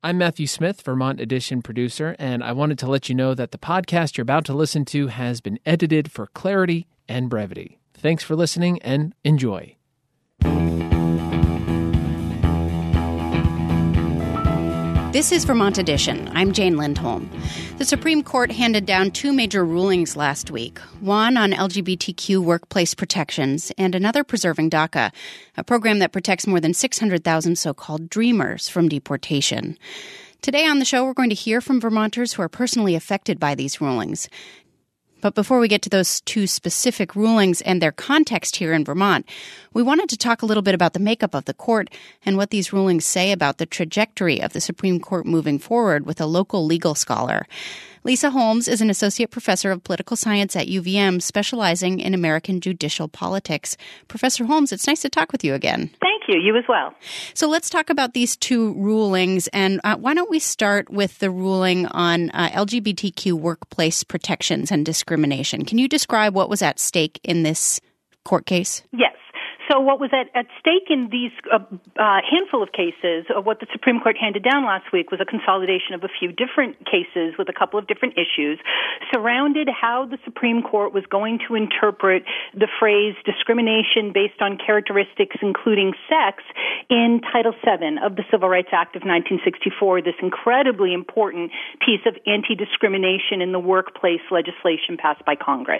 I'm Matthew Smith, Vermont Edition producer, and I wanted to let you know that the podcast you're about to listen to has been edited for clarity and brevity. Thanks for listening and enjoy. This is Vermont Edition. I'm Jane Lindholm. The Supreme Court handed down two major rulings last week, one on LGBTQ workplace protections and another preserving DACA, a program that protects more than 600,000 so-called dreamers from deportation. Today on the show, we're going to hear from Vermonters who are personally affected by these rulings. But before we get to those two specific rulings and their context here in Vermont, we wanted to talk a little bit about the makeup of the court and what these rulings say about the trajectory of the Supreme Court moving forward with a local legal scholar. Lisa Holmes is an associate professor of political science at UVM, specializing in American judicial politics. Professor Holmes, it's nice to talk with you again. Thank you. You as well. So let's talk about these two rulings. And why don't we start with the ruling on LGBTQ workplace protections and discrimination? Can you describe what was at stake in this court case? Yes. So what was at stake in these handful of cases, what the Supreme Court handed down last week was a consolidation of a few different cases with a couple of different issues, surrounded how the Supreme Court was going to interpret the phrase discrimination based on characteristics including sex in Title VII of the Civil Rights Act of 1964, this incredibly important piece of anti-discrimination in the workplace legislation passed by Congress.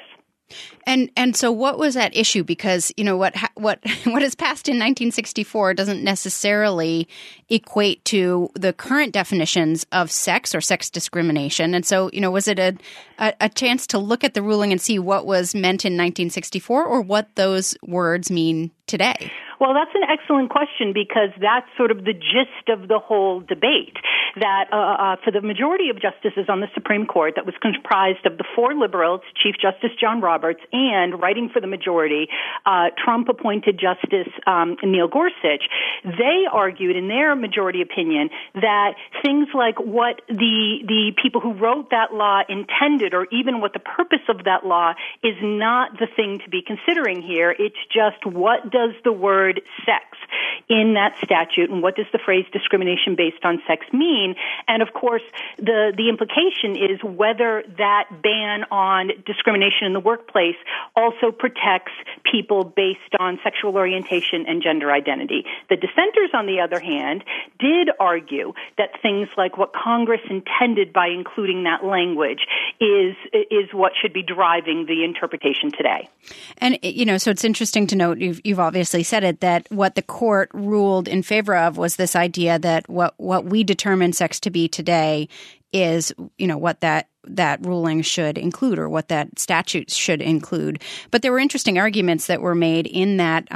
And so what was at issue? Because, you know, what is passed in 1964 doesn't necessarily equate to the current definitions of sex or sex discrimination. And so, you know, was it a chance to look at the ruling and see what was meant in 1964 or what those words mean today? Well, that's an excellent question because that's sort of the gist of the whole debate, that for the majority of justices on the Supreme Court that was comprised of the four liberals, Chief Justice John Roberts, and writing for the majority, Trump-appointed Justice Neil Gorsuch, they argued in their majority opinion that things like what the people who wrote that law intended or even what the purpose of that law is not the thing to be considering here. It's just what does the word sex in that statute and what does the phrase discrimination based on sex mean? And of course, the implication is whether that ban on discrimination in the workplace also protects people based on sexual orientation and gender identity. The dissenters, on the other hand, did argue that things like what Congress intended by including that language is what should be driving the interpretation today. And, you know, so it's interesting to note, you've obviously said it, that what the court ruled in favor of was this idea that what we determine sex to be today is, you know, what that ruling should include or what that statute should include. But there were interesting arguments that were made in that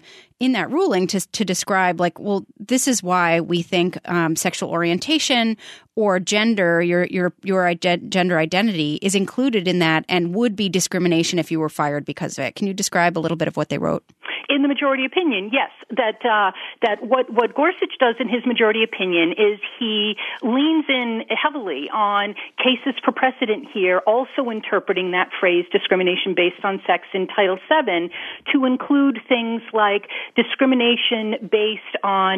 ruling to describe, like, well, this is why we think sexual orientation or gender, your gender identity is included in that and would be discrimination if you were fired because of it. Can you describe a little bit of what they wrote? In the majority opinion, yes, that what Gorsuch does in his majority opinion is he leans in heavily on cases for precedent here, also interpreting that phrase discrimination based on sex in Title VII to include things like discrimination based on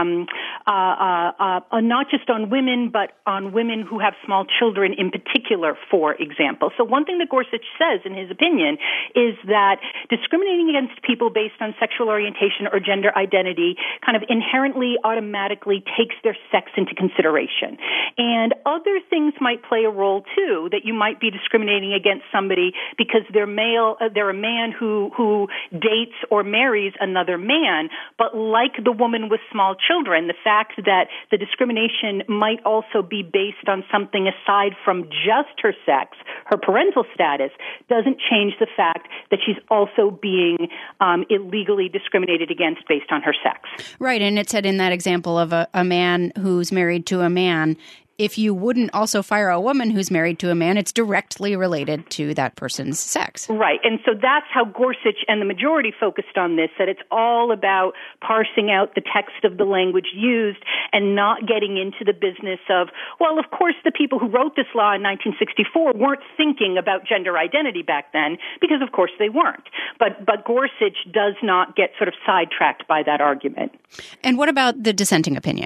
not just on women, but on women who have small children in particular, for example. So one thing that Gorsuch says in his opinion is that discriminating against people based on sexual orientation or gender identity kind of inherently, automatically takes their sex into consideration. And other things might play a role, too, that you might be discriminating against somebody because they're male, they're a man who dates or marries another man. But like the woman with small children, the fact that the discrimination might also be based on something aside from just her sex, her parental status, doesn't change the fact that she's also being illegally discriminated against based on her sex. Right, and it said in that example of a man who's married to a man, if you wouldn't also fire a woman who's married to a man, it's directly related to that person's sex. Right. And so that's how Gorsuch and the majority focused on this, that it's all about parsing out the text of the language used and not getting into the business of, well, of course, the people who wrote this law in 1964 weren't thinking about gender identity back then, because of course they weren't. But Gorsuch does not get sort of sidetracked by that argument. And what about the dissenting opinion?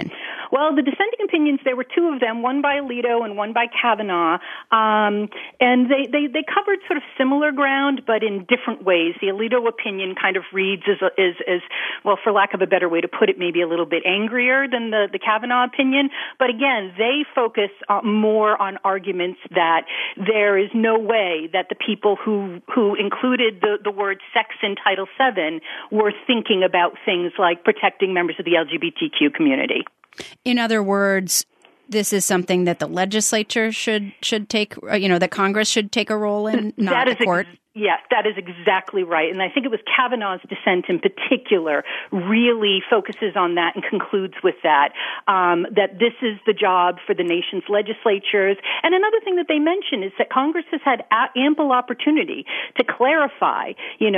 Well, the dissenting opinions, there were two of them, one by Alito and one by Kavanaugh, and they covered sort of similar ground, but in different ways. The Alito opinion kind of reads as well, for lack of a better way to put it, maybe a little bit angrier than the Kavanaugh opinion. But again, they focus more on arguments that there is no way that the people who included the word sex in Title VII were thinking about things like protecting members of the LGBTQ community. In other words, this is something that the legislature should take, that Congress should take a role in, not the court. Yes, that is exactly right. And I think it was Kavanaugh's dissent in particular really focuses on that and concludes with that, that this is the job for the nation's legislatures. And another thing that they mention is that Congress has had ample opportunity to clarify,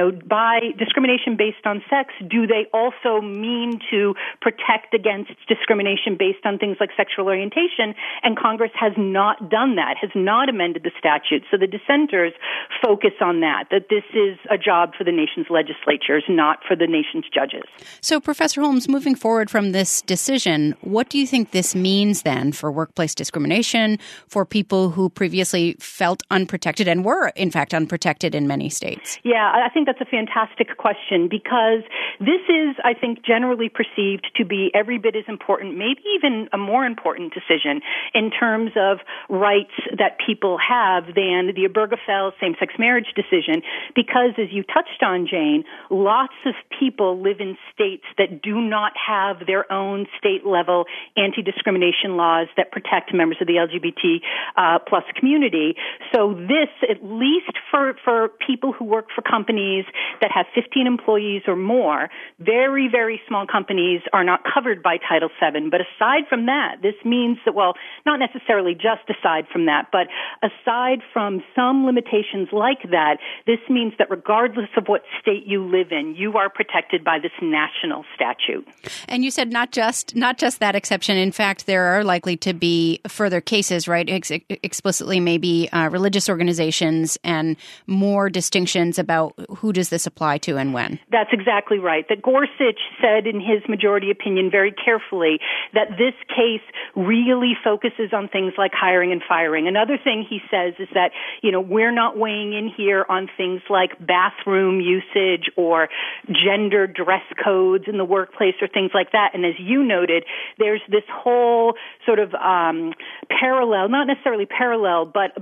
by discrimination based on sex, do they also mean to protect against discrimination based on things like sexual orientation? And Congress has not done that, has not amended the statute. So the dissenters focus on that this is a job for the nation's legislatures, not for the nation's judges. So, Professor Holmes, moving forward from this decision, what do you think this means then for workplace discrimination, for people who previously felt unprotected and were, in fact, unprotected in many states? Yeah, I think that's a fantastic question because this is, I think, generally perceived to be every bit as important, maybe even a more important decision in terms of rights that people have than the Obergefell same-sex marriage decision, because as you touched on, Jane, lots of people live in states that do not have their own state-level anti-discrimination laws that protect members of the LGBT plus community. So this, at least for people who work for companies that have 15 employees or more, very, very small companies are not covered by Title VII. But aside from that, this means that, well, not necessarily just aside from that, but aside from some limitations like that, this means that regardless of what state you live in, you are protected by this national statute. And you said not just that exception. In fact, there are likely to be further cases, right? Explicitly, maybe religious organizations and more distinctions about who does this apply to and when. That's exactly right. That Gorsuch said in his majority opinion very carefully that this case really focuses on things like hiring and firing. Another thing he says is that, we're not weighing in here on things like bathroom usage or gender dress codes in the workplace or things like that. And as you noted, there's this whole sort of parallel, not necessarily parallel, but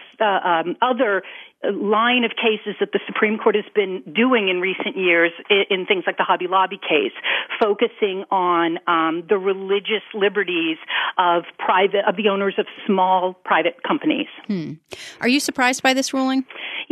other line of cases that the Supreme Court has been doing in recent years in things like the Hobby Lobby case, focusing on the religious liberties of the owners of small private companies. Are you surprised by this ruling?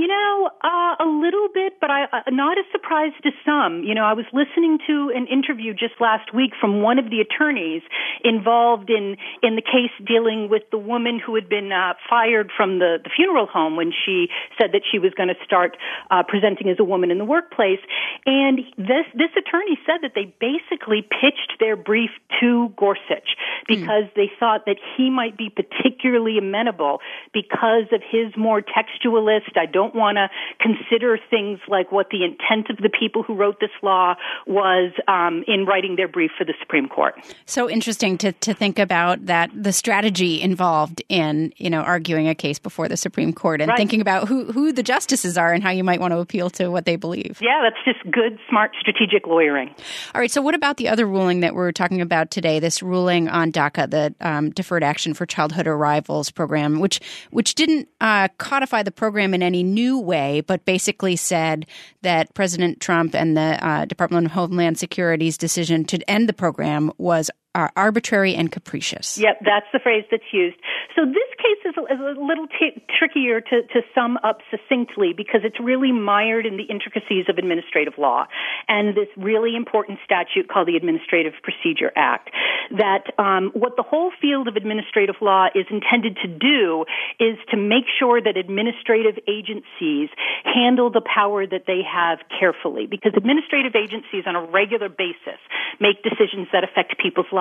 A little bit, but not as surprised as some. I was listening to an interview just last week from one of the attorneys involved in the case dealing with the woman who had been fired from the funeral home when she said that she was going to start presenting as a woman in the workplace. And this attorney said that they basically pitched their brief to Gorsuch because they thought that he might be particularly amenable because of his more textualist, I don't want to consider things like what the intent of the people who wrote this law was in writing their brief for the Supreme Court. So interesting to think about that, the strategy involved in, arguing a case before the Supreme Court and thinking about who the justices are and how you might want to appeal to what they believe. Yeah, that's just good, smart, strategic lawyering. All right, so what about the other ruling that we're talking about today, this ruling on DACA, the Deferred Action for Childhood Arrivals program, which didn't codify the program in any new way, but basically said that President Trump and the Department of Homeland Security's decision to end the program was arbitrary and capricious. Yep, that's the phrase that's used. So this case is a little trickier to sum up succinctly because it's really mired in the intricacies of administrative law and this really important statute called the Administrative Procedure Act. That what the whole field of administrative law is intended to do is to make sure that administrative agencies handle the power that they have carefully, because administrative agencies on a regular basis make decisions that affect people's lives.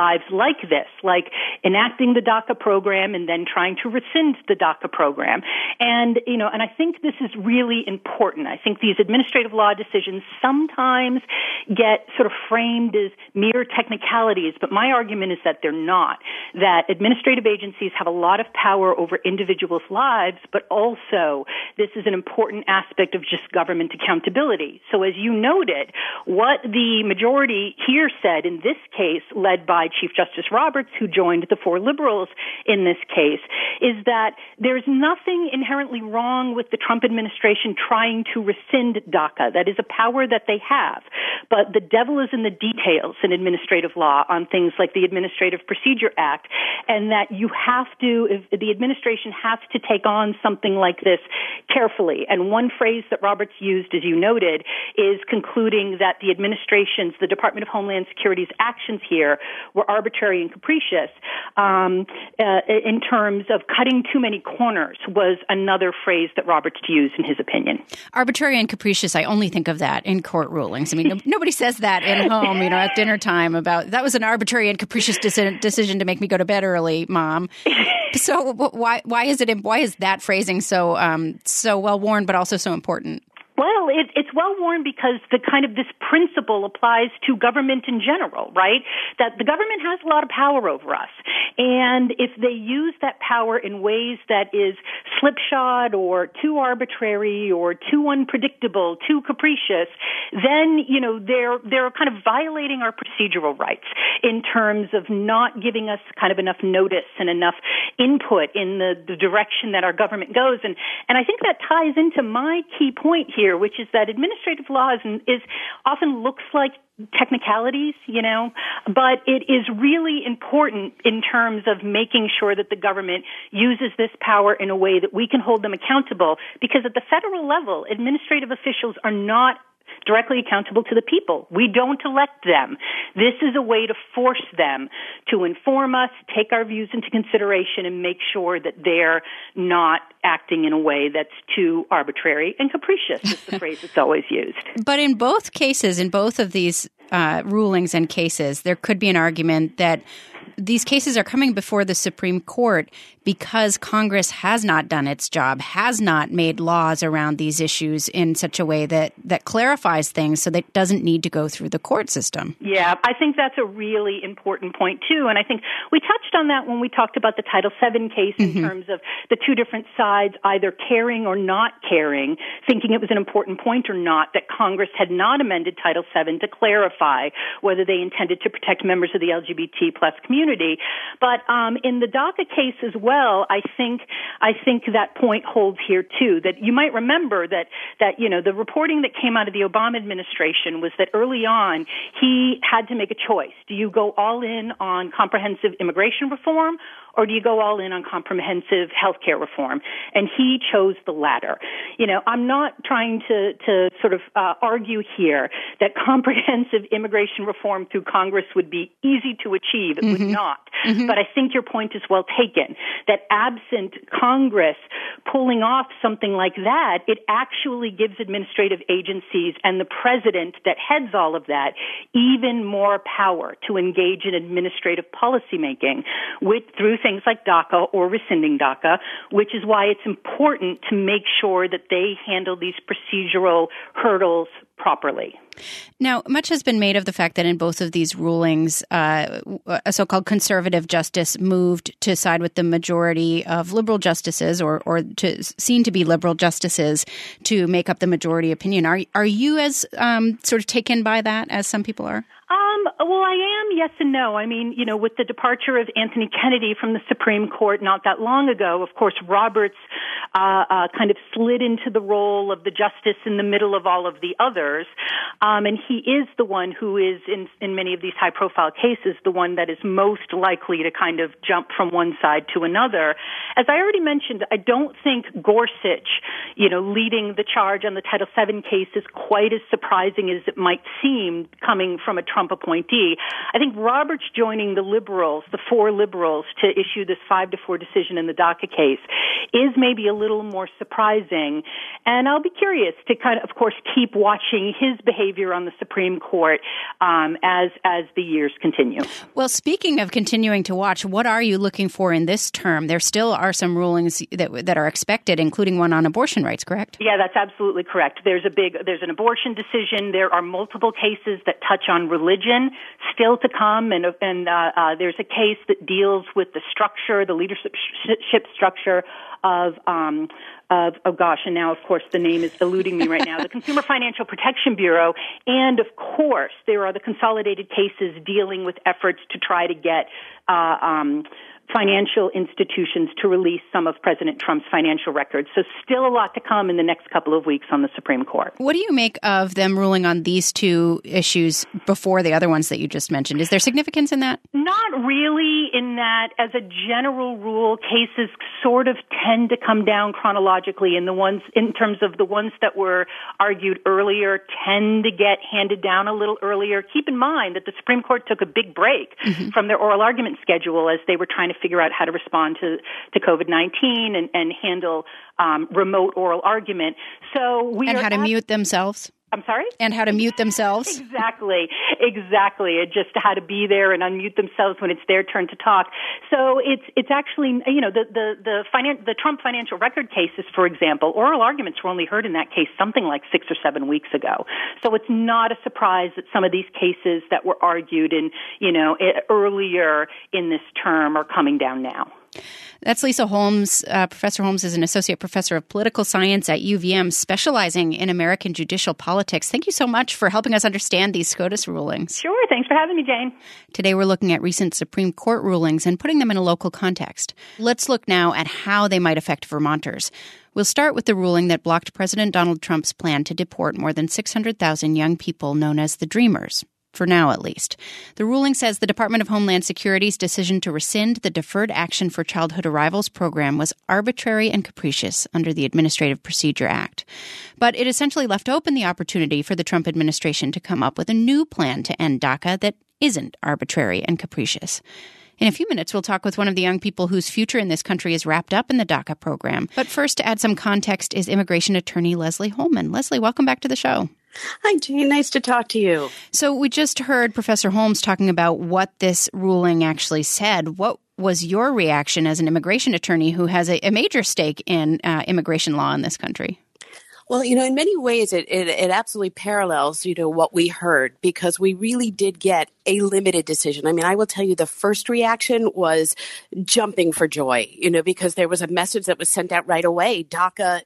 lives like this, like enacting the DACA program and then trying to rescind the DACA program. And I think this is really important. I think these administrative law decisions sometimes get sort of framed as mere technicalities, but my argument is that they're not, that administrative agencies have a lot of power over individuals' lives, but also this is an important aspect of just government accountability. So as you noted, what the majority here said in this case, led by Chief Justice Roberts, who joined the four liberals in this case, is that there's nothing inherently wrong with the Trump administration trying to rescind DACA. That is a power that they have. But the devil is in the details in administrative law on things like the Administrative Procedure Act, and that you have to, if the administration has to take on something like this carefully. And one phrase that Roberts used, as you noted, is concluding that the Department of Homeland Security's actions here were arbitrary and capricious in terms of cutting too many corners, was another phrase that Roberts used in his opinion. Arbitrary and capricious, I only think of that in court rulings. I mean, nobody says that at home, at dinner time about, that was an arbitrary and capricious decision to make me go to bed early, Mom. So why is that phrasing so well worn, but also so important? Well, it's well worn because this principle applies to government in general, right? That the government has a lot of power over us. And if they use that power in ways that is slipshod or too arbitrary or too unpredictable, too capricious, then, they're kind of violating our procedural rights in terms of not giving us kind of enough notice and enough input in the direction that our government goes. And I think that ties into my key point here, which is that administrative law is often looks like technicalities, but it is really important in terms of making sure that the government uses this power in a way that we can hold them accountable, because at the federal level, administrative officials are not directly accountable to the people. We don't elect them. This is a way to force them to inform us, take our views into consideration, and make sure that they're not acting in a way that's too arbitrary and capricious, is the phrase that's always used. But in both cases, in both of these rulings and cases, there could be an argument that these cases are coming before the Supreme Court because Congress has not done its job, has not made laws around these issues in such a way that clarifies things so that it doesn't need to go through the court system. Yeah, I think that's a really important point, too. And I think we touched on that when we talked about the Title VII case in terms of the two different sides either caring or not caring, thinking it was an important point or not, that Congress had not amended Title VII to clarify whether they intended to protect members of the LGBT plus community. But in the DACA case as well, I think that point holds here too. That you might remember that the reporting that came out of the Obama administration was that early on he had to make a choice. Do you go all in on comprehensive immigration reform, or do you go all in on comprehensive health care reform? And he chose the latter. I'm not trying to sort of argue here that comprehensive immigration reform through Congress would be easy to achieve. It would not. But I think your point is well taken, that absent Congress pulling off something like that, it actually gives administrative agencies and the president that heads all of that even more power to engage in administrative policymaking through things like DACA or rescinding DACA, which is why it's important to make sure that they handle these procedural hurdles properly. Now, much has been made of the fact that in both of these rulings, a so-called conservative justice moved to side with the majority of liberal justices, or seen to be liberal justices, to make up the majority opinion. Are you as sort of taken by that as some people are? Well, I am, yes and no. I mean, with the departure of Anthony Kennedy from the Supreme Court not that long ago, of course, Roberts kind of slid into the role of the justice in the middle of all of the others. And he is the one who is, in many of these high-profile cases, the one that is most likely to kind of jump from one side to another. As I already mentioned, I don't think Gorsuch, leading the charge on the Title VII case is quite as surprising as it might seem coming from a Trump-appointed appointee. I think Roberts joining the liberals, the four liberals, to issue this 5-4 decision in the DACA case is maybe a little more surprising. And I'll be curious to kind of course, keep watching his behavior on the Supreme Court as the years continue. Well, speaking of continuing to watch, what are you looking for in this term? There still are some rulings that are expected, including one on abortion rights, correct? Yeah, that's absolutely correct. There's an abortion decision. There are multiple cases that touch on religion still to come, and there's a case that deals with the structure, the leadership structure of and now, of course, the name is eluding me right now, the Consumer Financial Protection Bureau, and, of course, there are the consolidated cases dealing with efforts to try to get financial institutions to release some of President Trump's financial records. So still a lot to come in the next couple of weeks on the Supreme Court. What do you make of them ruling on these two issues before the other ones that you just mentioned? Is there significance in that? Not really, in that, as a general rule, cases sort of tend to come down chronologically, and the ones, in terms of the ones that were argued earlier, tend to get handed down a little earlier. Keep in mind that the Supreme Court took a big break from their oral argument schedule as they were trying to figure out how to respond to COVID-19 and handle remote oral argument. So and how to mute themselves. I'm sorry? And how to mute themselves. Exactly. And just how to be there and unmute themselves when it's their turn to talk. So it's actually, the Trump financial record cases, for example, oral arguments were only heard in that case something like 6 or 7 weeks ago. So it's not a surprise that some of these cases that were argued earlier in this term are coming down now. That's Lisa Holmes. Professor Holmes is an associate professor of political science at UVM, specializing in American judicial politics. Thank you so much for helping us understand these SCOTUS rulings. Sure. Thanks for having me, Jane. Today we're looking at recent Supreme Court rulings and putting them in a local context. Let's look now at how they might affect Vermonters. We'll start with the ruling that blocked President Donald Trump's plan to deport more than 600,000 young people known as the Dreamers. For now, at least. The ruling says the Department of Homeland Security's decision to rescind the Deferred Action for Childhood Arrivals program was arbitrary and capricious under the Administrative Procedure Act. But it essentially left open the opportunity for the Trump administration to come up with a new plan to end DACA that isn't arbitrary and capricious. In a few minutes, we'll talk with one of the young people whose future in this country is wrapped up in the DACA program. But first, to add some context, is immigration attorney Leslie Holman. Leslie, welcome back to the show. Hi, Jane. Nice to talk to you. So we just heard Professor Holmes talking about what this ruling actually said. What was your reaction as an immigration attorney who has a major stake in immigration law in this country? Well, in many ways, it absolutely parallels, what we heard, because we really did get a limited decision. I mean, I will tell you the first reaction was jumping for joy, because there was a message that was sent out right away. DACA,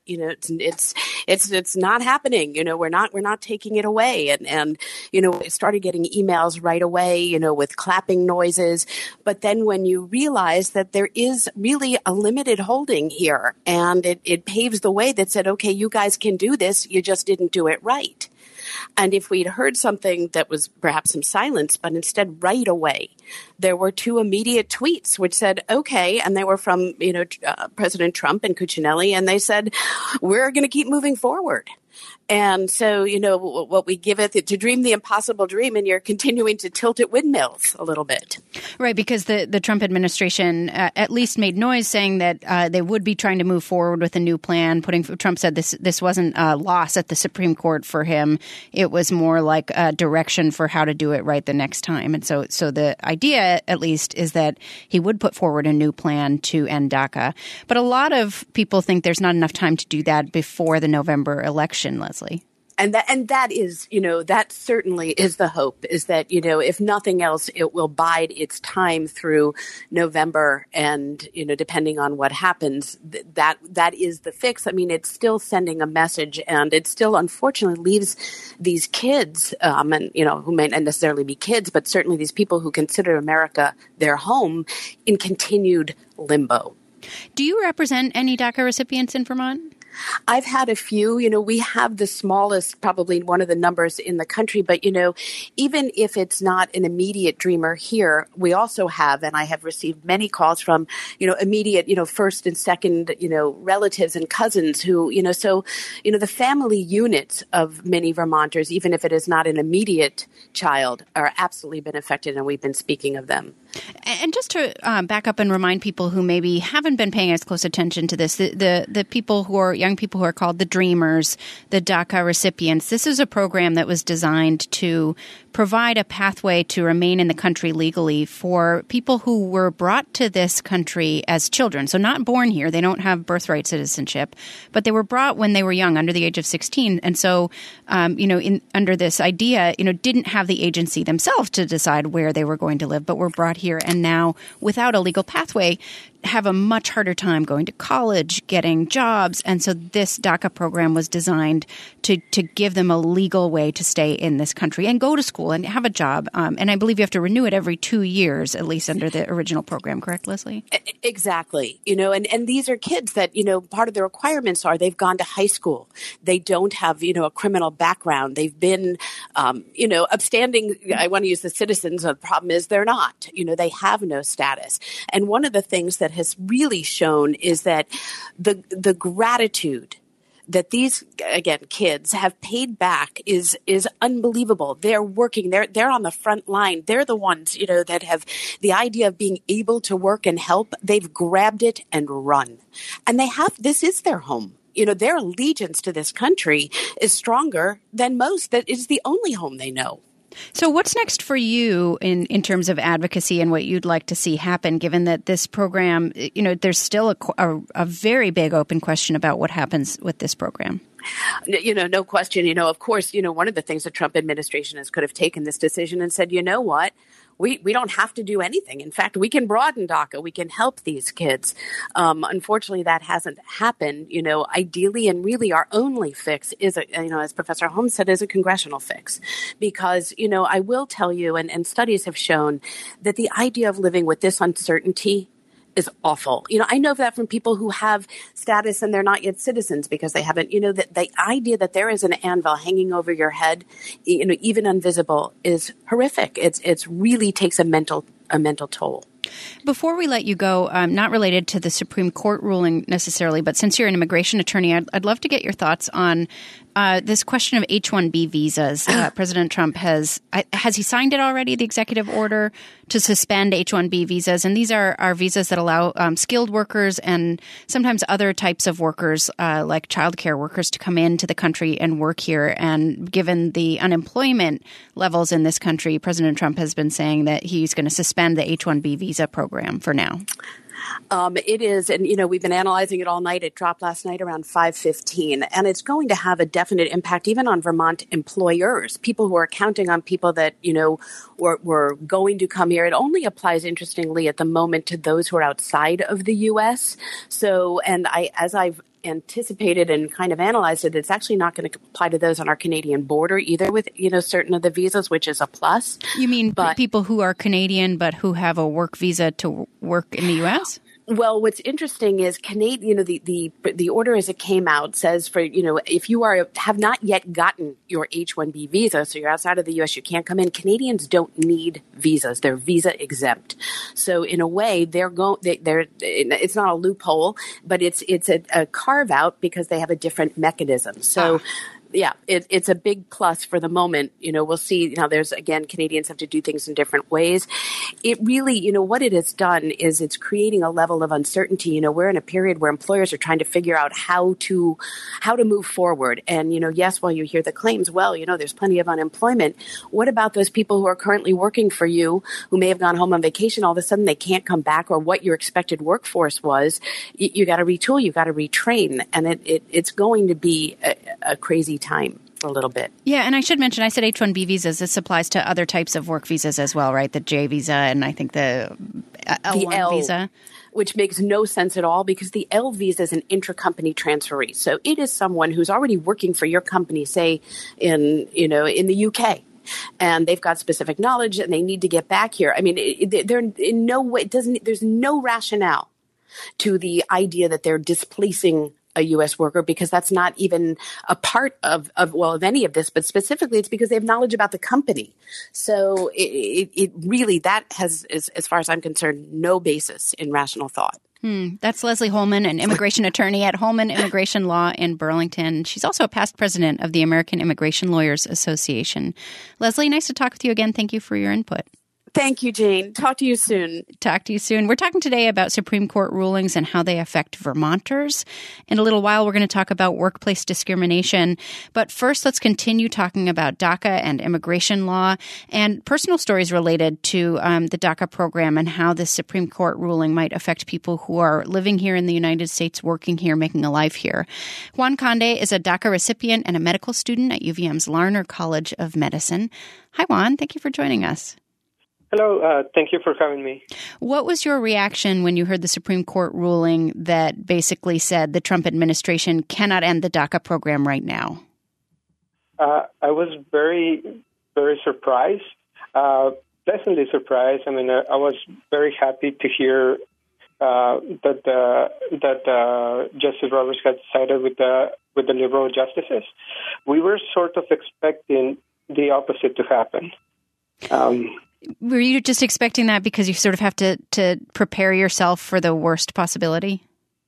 it's not happening. We're not taking it away. And we started getting emails right away, with clapping noises. But then when you realize that there is really a limited holding here, and it paves the way that said, okay, you guys can do this, you just didn't do it right. And if we'd heard something that was perhaps some silence, but instead right away, there were 2 immediate tweets which said, okay, and they were from, President Trump and Cuccinelli, and they said, we're going to keep moving forward. And so, what we give it to dream the impossible dream, and you're continuing to tilt at windmills a little bit. Right, because the Trump administration at least made noise saying that they would be trying to move forward with a new plan. Trump said this wasn't a loss at the Supreme Court for him. It was more like a direction for how to do it right the next time. And so the idea, at least, is that he would put forward a new plan to end DACA. But a lot of people think there's not enough time to do that before the November election, Leslie. And that is, that certainly is the hope, is that, if nothing else, it will bide its time through November. And, depending on what happens, that is the fix. I mean, it's still sending a message, and it still unfortunately leaves these kids, who may not necessarily be kids, but certainly these people who consider America their home, in continued limbo. Do you represent any DACA recipients in Vermont? I've had a few. We have the smallest, probably one of the numbers in the country, but, even if it's not an immediate dreamer here, we also have, and I have received many calls from, immediate, first and second, relatives and cousins who, the family units of many Vermonters, even if it is not an immediate child, are absolutely been affected, and we've been speaking of them. And just to back up and remind people who maybe haven't been paying as close attention to this, the people who are young people who are called the Dreamers, the DACA recipients, this is a program that was designed to provide a pathway to remain in the country legally for people who were brought to this country as children. So not born here. They don't have birthright citizenship, but they were brought when they were young, under the age of 16. And so, under this idea, didn't have the agency themselves to decide where they were going to live, but were brought here and now, without a legal pathway, have a much harder time going to college, getting jobs. And so this DACA program was designed to give them a legal way to stay in this country and go to school and have a job. And I believe you have to renew it every 2 years, at least under the original program. Correct, Leslie? Exactly. And these are kids that, part of the requirements are they've gone to high school. They don't have, a criminal background. They've been, upstanding. I want to use the citizens. The problem is they're not. They have no status. And one of the things that has really shown is that the gratitude that these, again, kids have paid back is unbelievable. They're working. They're on the front line. They're the ones, that have the idea of being able to work and help. They've grabbed it and run. And this is their home. Their allegiance to this country is stronger than most. That is the only home they know. So what's next for you in terms of advocacy and what you'd like to see happen, given that this program, there's still a very big open question about what happens with this program? No question. Of course, one of the things the Trump administration could have taken this decision and said, you know what? We don't have to do anything. In fact, we can broaden DACA. We can help these kids. Unfortunately, that hasn't happened. Ideally, and really our only fix is, as Professor Holmes said, is a congressional fix. Because, I will tell you, and studies have shown that the idea of living with this uncertainty is awful. I know that from people who have status and they're not yet citizens because they haven't, that the idea that there is an anvil hanging over your head, even invisible, is horrific. It's really takes a mental toll. Before we let you go, not related to the Supreme Court ruling necessarily, but since you're an immigration attorney, I'd love to get your thoughts on this question of H-1B visas. President Trump has he signed it already, the executive order to suspend H-1B visas? And these are visas that allow skilled workers and sometimes other types of workers, like childcare workers, to come into the country and work here. And given the unemployment levels in this country, President Trump has been saying that he's going to suspend the H-1B visa program for now. It is, and we've been analyzing it all night. It dropped last night around 5:15, and it's going to have a definite impact even on Vermont employers, people who are counting on people that were going to come here. It only applies, interestingly, at the moment to those who are outside of the U.S. So, and as I've anticipated and kind of analyzed it, it's actually not going to apply to those on our Canadian border either with, certain of the visas, which is a plus. You mean people who are Canadian but who have a work visa to work in the U.S.? Well, what's interesting is the order as it came out says for, if you have not yet gotten your H-1B visa, so you're outside of the U.S., you can't come in. Canadians don't need visas. They're visa exempt. So in a way, it's not a loophole, but it's a carve out because they have a different mechanism. So yeah, it's a big plus for the moment. We'll see. There's, again, Canadians have to do things in different ways. It really, what it has done is it's creating a level of uncertainty. We're in a period where employers are trying to figure out how to move forward. And, yes, while you hear the claims, there's plenty of unemployment. What about those people who are currently working for you who may have gone home on vacation? All of a sudden they can't come back, or what your expected workforce was. You got to retool, you got to retrain. And it's going to be a crazy time for a little bit. Yeah, and I should mention, I said H-1B visas. This applies to other types of work visas as well, right? The J visa and I think the L1 visa. Which makes no sense at all because the L visa is an intra-company transferee. So it is someone who's already working for your company, say in the UK. And they've got specific knowledge and they need to get back here. I mean, they're in no way, there's no rationale to the idea that they're displacing a U.S. worker because that's not even a part of any of this, but specifically it's because they have knowledge about the company. So it really, that has, as far as I'm concerned, no basis in rational thought. That's Leslie Holman, an immigration attorney at Holman Immigration Law in Burlington. She's also a past president of the American Immigration Lawyers Association. Leslie, nice to talk with you again. Thank you for your input. Thank you, Jane. Talk to you soon. We're talking today about Supreme Court rulings and how they affect Vermonters. In a little while, we're going to talk about workplace discrimination. But first, let's continue talking about DACA and immigration law and personal stories related to the DACA program and how this Supreme Court ruling might affect people who are living here in the United States, working here, making a life here. Juan Conde is a DACA recipient and a medical student at UVM's Larner College of Medicine. Hi, Juan. Thank you for joining us. Hello. Thank you for having me. What was your reaction when you heard the Supreme Court ruling that basically said the Trump administration cannot end the DACA program right now? I was very, very surprised, pleasantly surprised. I mean, I was very happy to hear that Justice Roberts had sided with the liberal justices. We were sort of expecting the opposite to happen. Were you just expecting that because you sort of have to prepare yourself for the worst possibility?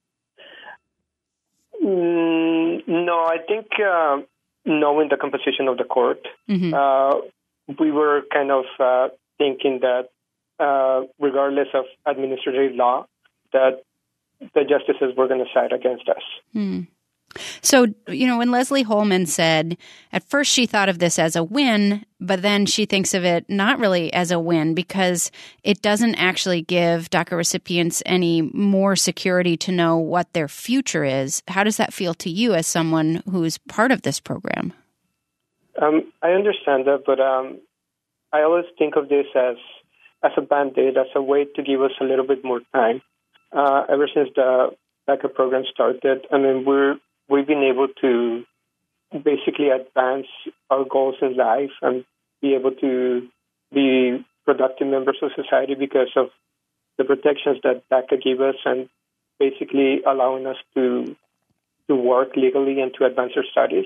No, I think knowing the composition of the court, we were kind of thinking that regardless of administrative law, that the justices were going to side against us. So, when Leslie Holman said at first she thought of this as a win, but then she thinks of it not really as a win because it doesn't actually give DACA recipients any more security to know what their future is. How does that feel to you as someone who's part of this program? I understand that, but I always think of this as a Band-Aid, as a way to give us a little bit more time. Ever since the DACA program started, I mean, we've been able to basically advance our goals in life and be able to be productive members of society because of the protections that DACA gave us and basically allowing us to work legally and to advance our studies.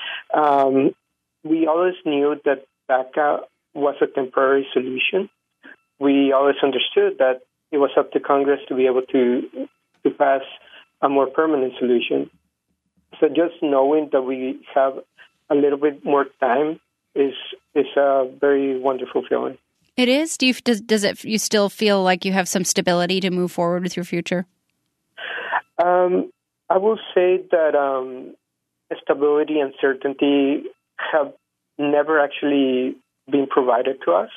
We always knew that DACA was a temporary solution. We always understood that it was up to Congress to be able to pass a more permanent solution. So just knowing that we have a little bit more time is a very wonderful feeling. It is? You still feel like you have some stability to move forward with your future? I will say that stability and certainty have never actually been provided to us.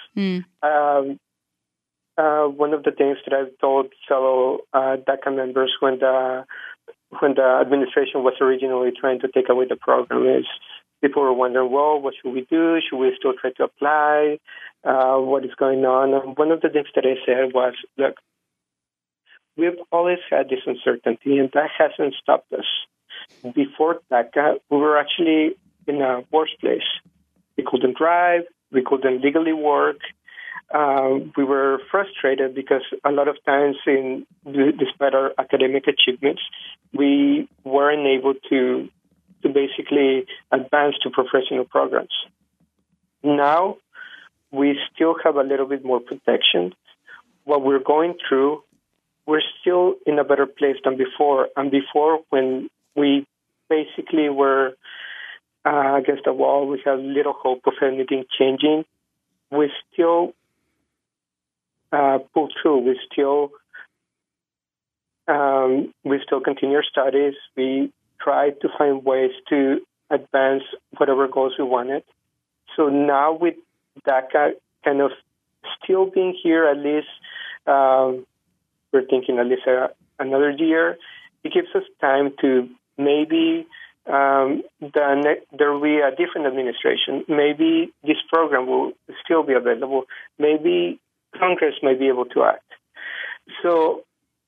One of the things that I've told fellow DACA members when the administration was originally trying to take away the program is people were wondering, well, what should we do? Should we still try to apply? What is going on? And one of the things that I said was, look, we've always had this uncertainty, and that hasn't stopped us. Before DACA, we were actually in a worse place. We couldn't drive. We couldn't legally work. We were frustrated because a lot of times, despite our academic achievements, we weren't able to basically advance to professional programs. Now, we still have a little bit more protection. What we're going through, we're still in a better place than before. And before, when we basically were against the wall, we had little hope of anything changing, we still pull through. We still continue our studies. We try to find ways to advance whatever goals we wanted. So now with DACA kind of still being here, at least we're thinking at least another year, it gives us time to maybe there will be a different administration. Maybe this program will still be available. Maybe Congress may be able to act. So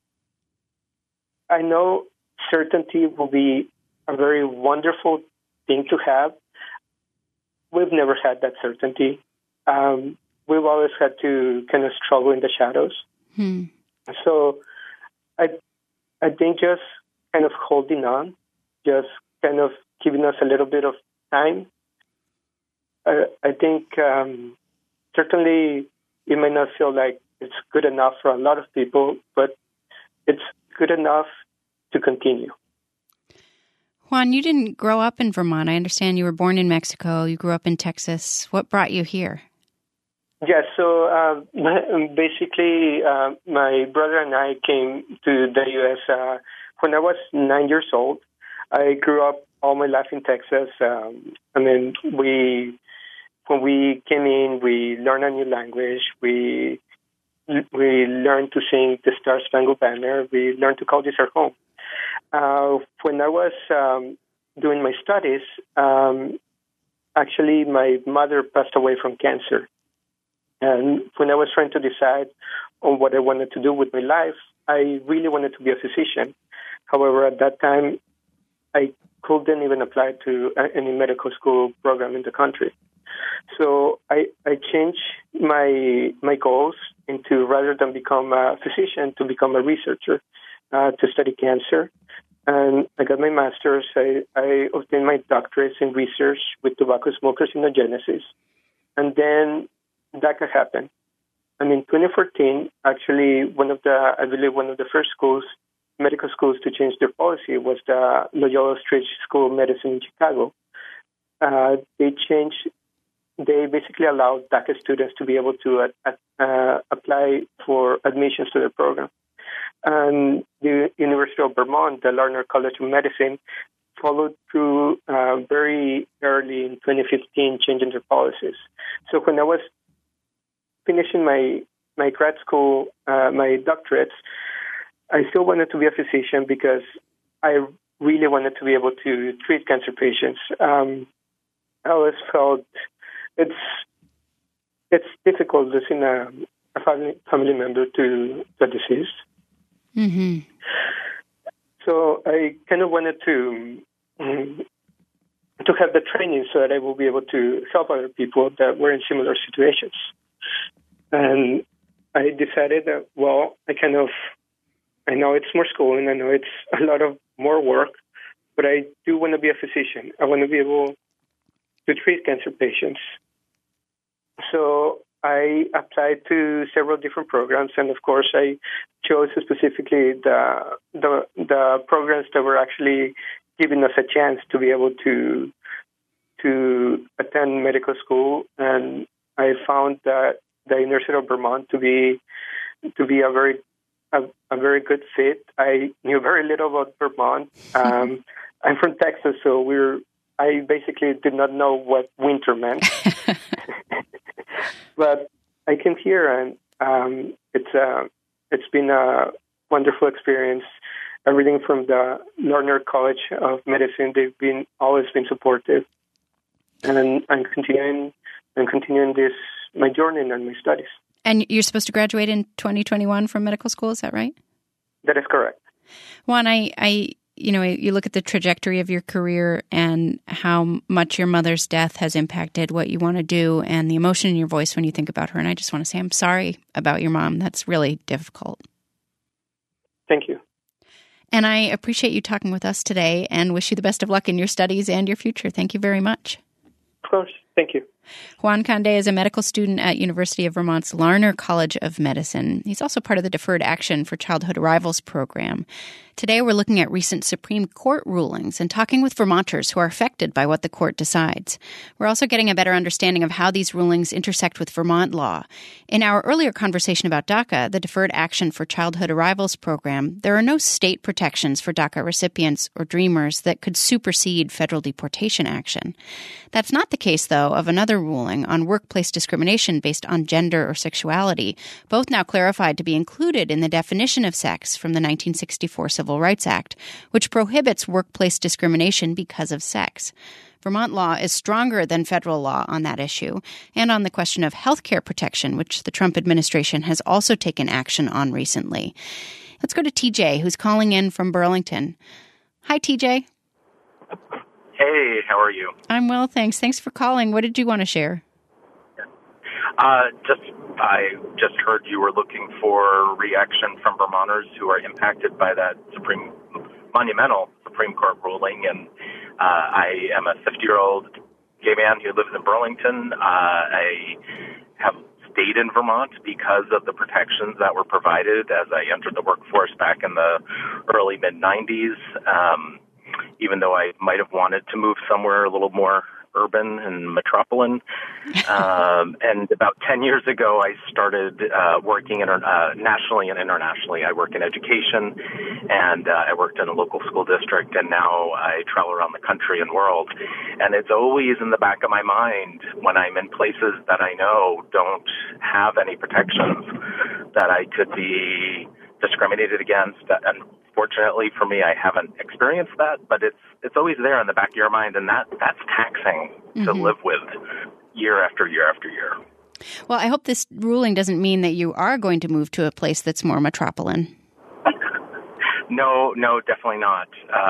I know certainty will be a very wonderful thing to have. We've never had that certainty. We've always had to kind of struggle in the shadows. So I think just kind of holding on just kind of giving us a little bit of time. I think certainly it may not feel like it's good enough for a lot of people, but it's good enough to continue. Juan, you didn't grow up in Vermont. I understand you were born in Mexico. You grew up in Texas. What brought you here? Yeah, so basically my brother and I came to the U.S. When I was 9 years old. I grew up all my life in Texas. When we came in, we learned a new language. We learned to sing the Star Spangled Banner. We learned to call this our home. When I was doing my studies, actually my mother passed away from cancer. And when I was trying to decide on what I wanted to do with my life, I really wanted to be a physician. However, at that time, I couldn't even apply to any medical school program in the country. So I changed my goals into, rather than become a physician, to become a researcher, to study cancer. And I got my master's. I obtained my doctorate in research with tobacco smoke carcinogenesis. And then DACA happened. And in 2014, actually, one of the first medical schools to change their policy was the Loyola Street School of Medicine in Chicago. They basically allowed DACA students to be able to apply for admissions to the program. And the University of Vermont, the Larner College of Medicine, followed through very early in 2015, changing their policies. So when I was finishing my grad school, my doctorates, I still wanted to be a physician because I really wanted to be able to treat cancer patients. I always felt it's difficult losing a family member to the disease. Mm-hmm. So I kind of wanted to have the training so that I will be able to help other people that were in similar situations. And I decided that, I know it's more schooling, I know it's a lot of more work, but I do want to be a physician. I want to be able to treat cancer patients. So I applied to several different programs, and of course I chose specifically the programs that were actually giving us a chance to be able to attend medical school. And I found that the University of Vermont to be a very good fit. I knew very little about Vermont. I'm from Texas, so I basically did not know what winter meant. But I came here, and it's been a wonderful experience. Everything from the Larner College of Medicine, they've always been supportive, and I'm continuing my journey and my studies. And you're supposed to graduate in 2021 from medical school, is that right? That is correct. Juan, you look at the trajectory of your career and how much your mother's death has impacted what you want to do and the emotion in your voice when you think about her. And I just want to say I'm sorry about your mom. That's really difficult. Thank you. And I appreciate you talking with us today and wish you the best of luck in your studies and your future. Thank you very much. Of course. Thank you. Juan Conde is a medical student at University of Vermont's Larner College of Medicine. He's also part of the Deferred Action for Childhood Arrivals program. Today, we're looking at recent Supreme Court rulings and talking with Vermonters who are affected by what the court decides. We're also getting a better understanding of how these rulings intersect with Vermont law. In our earlier conversation about DACA, the Deferred Action for Childhood Arrivals program, there are no state protections for DACA recipients or dreamers that could supersede federal deportation action. That's not the case, though, of another ruling on workplace discrimination based on gender or sexuality, both now clarified to be included in the definition of sex from the 1964 Civil Rights Act, which prohibits workplace discrimination because of sex. Vermont law is stronger than federal law on that issue, and on the question of health care protection, which the Trump administration has also taken action on recently. Let's go to TJ, who's calling in from Burlington. Hi, TJ. Hey, how are you? I'm well, thanks. Thanks for calling. What did you want to share? I just heard you were looking for reaction from Vermonters who are impacted by that monumental Supreme Court ruling, and I am a 50-year-old gay man who lives in Burlington. I have stayed in Vermont because of the protections that were provided as I entered the workforce back in the early mid-90s. Even though I might have wanted to move somewhere a little more urban and metropolitan. And about 10 years ago, I started working nationally and internationally. I work in education, and I worked in a local school district, and now I travel around the country and world. And it's always in the back of my mind when I'm in places that I know don't have any protections that I could be discriminated against. And fortunately for me, I haven't experienced that, but it's always there in the back of your mind, and that's taxing to live with year after year after year. Well, I hope this ruling doesn't mean that you are going to move to a place that's more metropolitan. No, definitely not.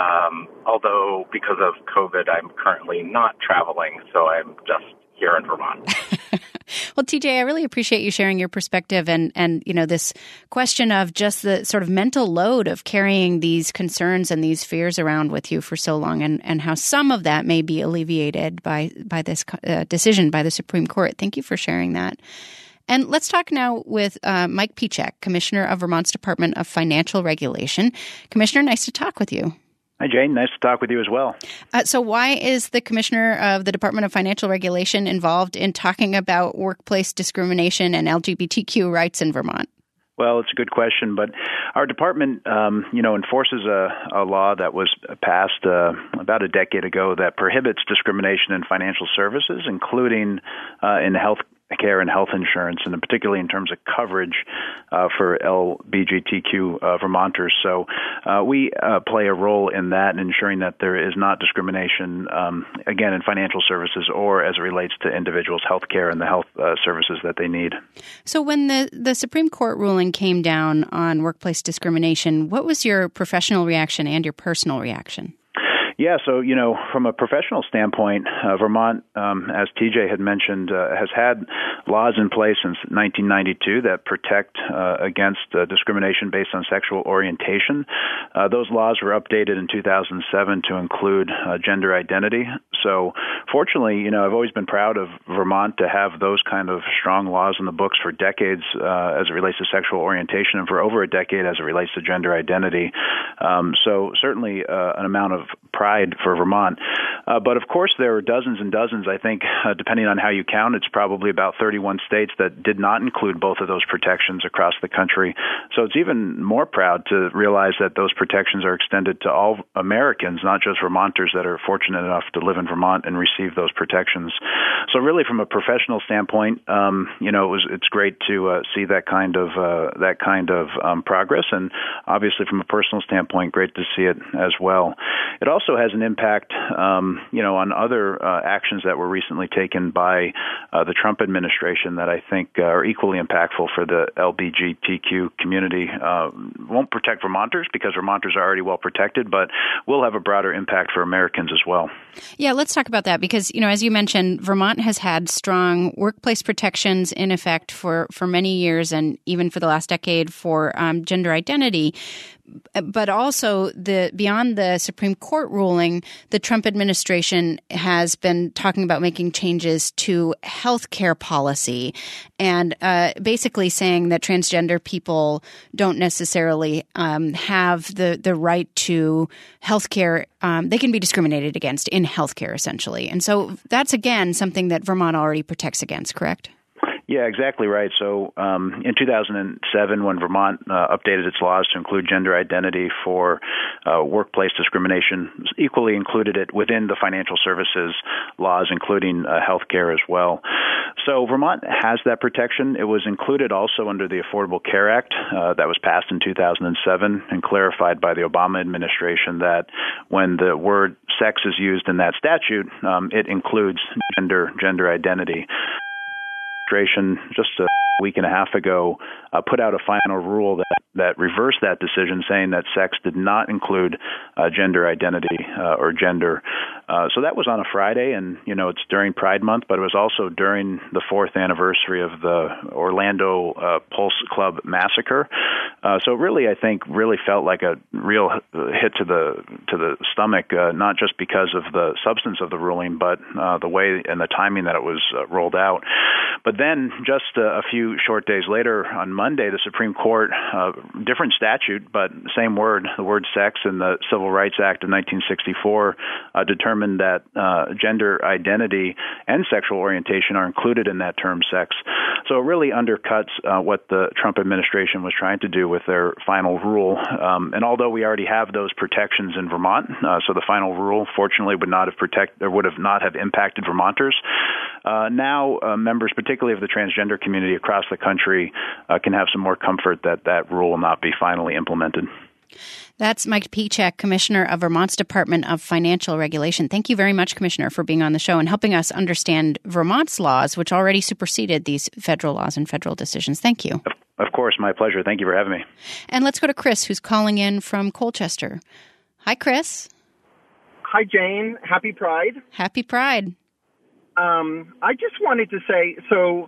Although because of COVID, I'm currently not traveling, so I'm just here in Vermont. Well, TJ, I really appreciate you sharing your perspective and this question of just the sort of mental load of carrying these concerns and these fears around with you for so long, and how some of that may be alleviated by this decision by the Supreme Court. Thank you for sharing that. And let's talk now with Mike Pieciak, Commissioner of Vermont's Department of Financial Regulation. Commissioner, nice to talk with you. Hi, Jane. Nice to talk with you as well. So why is the Commissioner of the Department of Financial Regulation involved in talking about workplace discrimination and LGBTQ rights in Vermont? Well, it's a good question, but our department, enforces a law that was passed about a decade ago that prohibits discrimination in financial services, including in health care and health insurance, and particularly in terms of coverage for LGBTQ Vermonters. So we play a role in that and ensuring that there is not discrimination, again, in financial services or as it relates to individuals' health care and the health services that they need. So when the Supreme Court ruling came down on workplace discrimination, what was your professional reaction and your personal reaction? Yeah, so, from a professional standpoint, Vermont, as TJ had mentioned, has had laws in place since 1992 that protect against discrimination based on sexual orientation. Those laws were updated in 2007 to include gender identity. So, fortunately, I've always been proud of Vermont to have those kind of strong laws in the books for decades as it relates to sexual orientation, and for over a decade as it relates to gender identity. So, certainly an amount of pride for Vermont. But of course, there are dozens and dozens, I think, depending on how you count, it's probably about 31 states that did not include both of those protections across the country. So it's even more proud to realize that those protections are extended to all Americans, not just Vermonters that are fortunate enough to live in Vermont and receive those protections. So really, from a professional standpoint, it's great to see that kind of progress, and obviously from a personal standpoint, great to see it as well. It also has an impact, on other actions that were recently taken by the Trump administration that I think are equally impactful for the LGBTQ community. Won't protect Vermonters because Vermonters are already well protected, but will have a broader impact for Americans as well. Yeah, let's talk about that because, as you mentioned, Vermont has had strong workplace protections in effect for many years and even for the last decade for gender identity. But also, beyond the Supreme Court ruling, the Trump administration has been talking about making changes to health care policy and basically saying that transgender people don't necessarily have the right to health care. They can be discriminated against in health care, essentially. And so that's, again, something that Vermont already protects against, correct? Yeah, exactly right. So in 2007, when Vermont updated its laws to include gender identity for workplace discrimination, equally included it within the financial services laws, including healthcare as well. So Vermont has that protection. It was included also under the Affordable Care Act that was passed in 2007 and clarified by the Obama administration that when the word sex is used in that statute, it includes gender identity. Just a week and a half ago, put out a final rule that reversed that decision, saying that sex did not include gender identity or gender. So that was on a Friday, and it's during Pride Month, but it was also during the 4th anniversary of the Orlando Pulse Club massacre. So really, I think, really felt like a real hit to the stomach, not just because of the substance of the ruling, but the way and the timing that it was rolled out. But then, just a few short days later, on Monday, the Supreme Court, different statute, but same word, the word sex, in the Civil Rights Act of 1964, determined that gender identity and sexual orientation are included in that term sex. So it really undercuts what the Trump administration was trying to do with their final rule. And although we already have those protections in Vermont, so the final rule, fortunately, would not have impacted Vermonters. Now, members, particularly of the transgender community across the country, can have some more comfort that that rule will not be finally implemented. That's Mike Pieciak, Commissioner of Vermont's Department of Financial Regulation. Thank you very much, Commissioner, for being on the show and helping us understand Vermont's laws, which already superseded these federal laws and federal decisions. Thank you. Of course, my pleasure. Thank you for having me. And let's go to Chris, who's calling in from Colchester. Hi, Chris. Hi, Jane. Happy Pride. Happy Pride. I just wanted to say,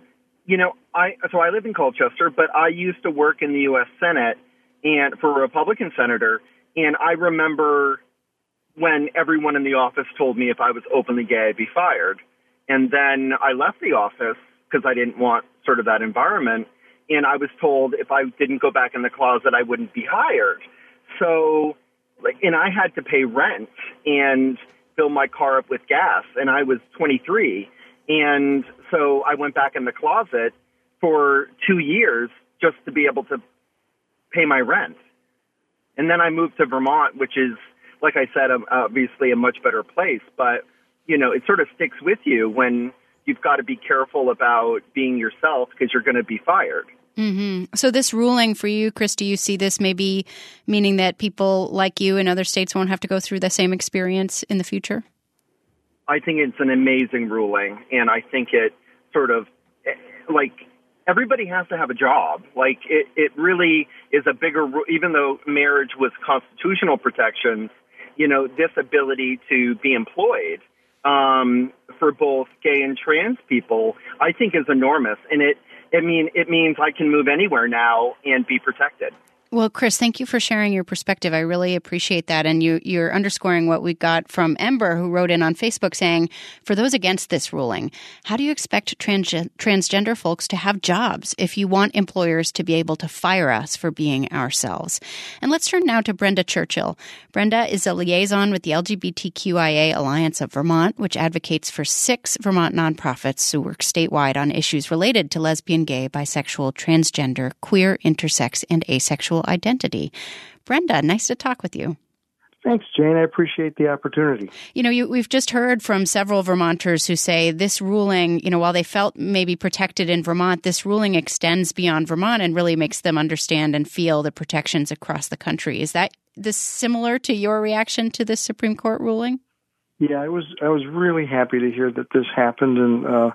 I live in Colchester, but I used to work in the U.S. Senate and for a Republican senator, and I remember when everyone in the office told me if I was openly gay, I'd be fired. And then I left the office because I didn't want sort of that environment, and I was told if I didn't go back in the closet, I wouldn't be hired. So, and I had to pay rent and fill my car up with gas, and I was 23. And so I went back in the closet for 2 years just to be able to pay my rent. And then I moved to Vermont, which is, like I said, obviously a much better place. But, it sort of sticks with you when you've got to be careful about being yourself because you're going to be fired. Mm-hmm. So this ruling for you, Chris, do you see this maybe meaning that people like you in other states won't have to go through the same experience in the future? I think it's an amazing ruling, and I think it sort of, everybody has to have a job. It really is a bigger, even though marriage was constitutional protections, this ability to be employed for both gay and trans people, I think is enormous. And it means I can move anywhere now and be protected. Well, Chris, thank you for sharing your perspective. I really appreciate that. And you're underscoring what we got from Ember, who wrote in on Facebook saying, for those against this ruling, how do you expect transgender folks to have jobs if you want employers to be able to fire us for being ourselves? And let's turn now to Brenda Churchill. Brenda is a liaison with the LGBTQIA Alliance of Vermont, which advocates for 6 Vermont nonprofits who work statewide on issues related to lesbian, gay, bisexual, transgender, queer, intersex, and asexual identity. Brenda, nice to talk with you. Thanks, Jane. I appreciate the opportunity. We've just heard from several Vermonters who say this ruling, while they felt maybe protected in Vermont, this ruling extends beyond Vermont and really makes them understand and feel the protections across the country. Is that this similar to your reaction to this Supreme Court ruling? Yeah, I was really happy to hear that this happened, and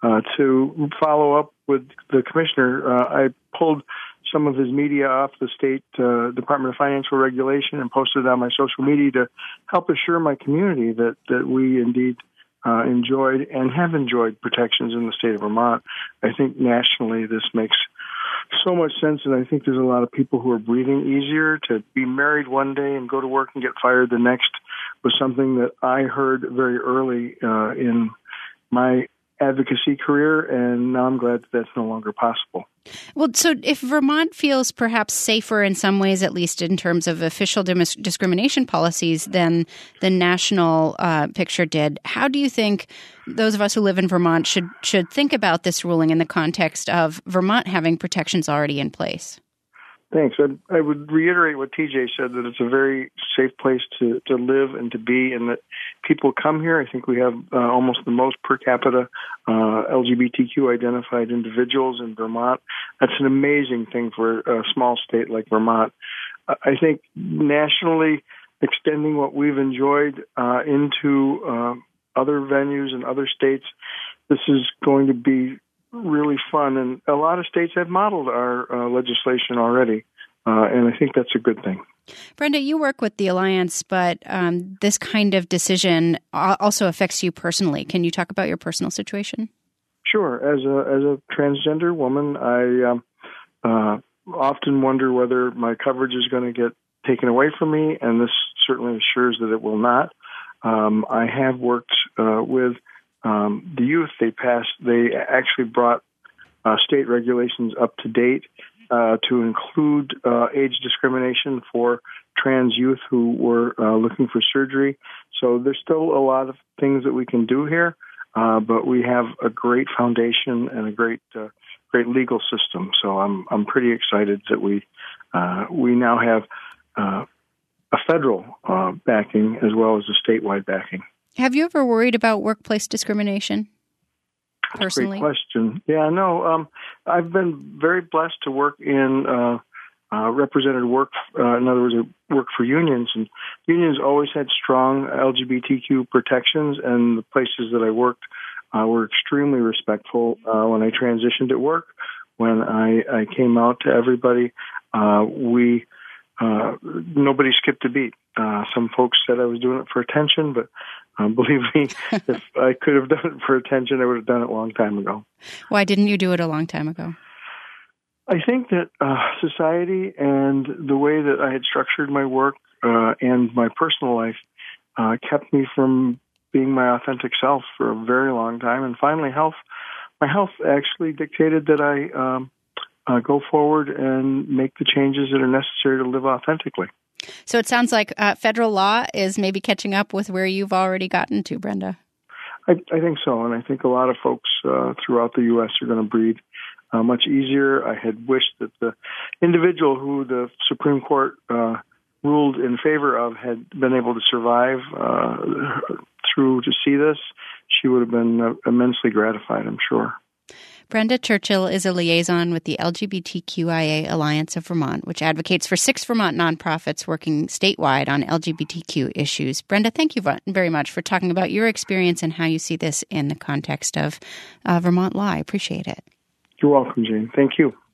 to follow up with the commissioner, I pulled some of his media off the state Department of Financial Regulation and posted it on my social media to help assure my community that we indeed enjoyed and have enjoyed protections in the state of Vermont. I think nationally this makes so much sense, and I think there's a lot of people who are breathing easier. To be married one day and go to work and get fired the next was something that I heard very early in my advocacy career, and now I'm glad that's no longer possible. Well, so if Vermont feels perhaps safer in some ways, at least in terms of official discrimination policies, than the national picture did, how do you think those of us who live in Vermont should think about this ruling in the context of Vermont having protections already in place? Thanks. I would reiterate what TJ said, that it's a very safe place to live and to be, and that people come here. I think we have almost the most per capita LGBTQ identified individuals in Vermont. That's an amazing thing for a small state like Vermont. I think nationally, extending what we've enjoyed into other venues and other states, this is going to be really fun, and a lot of states have modeled our legislation already. and I think that's a good thing. Brenda, you work with the Alliance, but this kind of decision also affects you personally. Can you talk about your personal situation? Sure. As a transgender woman, I often wonder whether my coverage is going to get taken away from me, and this certainly assures that it will not. I have worked with the youth. They actually brought state regulations up to date to include age discrimination for trans youth who were looking for surgery. So there's still a lot of things that we can do here, but we have a great foundation and a great legal system. So I'm pretty excited that we now have a federal backing as well as a statewide backing. Have you ever worried about workplace discrimination? Personally? Great question. Yeah, no. I've been very blessed to work in represented work. In other words, work for unions, and unions always had strong LGBTQ protections. And the places that I worked were extremely respectful. When I transitioned at work, when I came out to everybody, nobody skipped a beat. Some folks said I was doing it for attention, but believe me, if I could have done it for attention, I would have done it a long time ago. Why didn't you do it a long time ago? I think that society and the way that I had structured my work and my personal life kept me from being my authentic self for a very long time. And finally, my health actually dictated that I go forward and make the changes that are necessary to live authentically. So it sounds like federal law is maybe catching up with where you've already gotten to, Brenda. I think so, and I think a lot of folks throughout the U.S. are going to breathe much easier. I had wished that the individual who the Supreme Court ruled in favor of had been able to survive through to see this. She would have been immensely gratified, I'm sure. Brenda Churchill is a liaison with the LGBTQIA Alliance of Vermont, which advocates for 6 Vermont nonprofits working statewide on LGBTQ issues. Brenda, thank you very much for talking about your experience and how you see this in the context of Vermont law. I appreciate it. You're welcome, Jane. Thank you.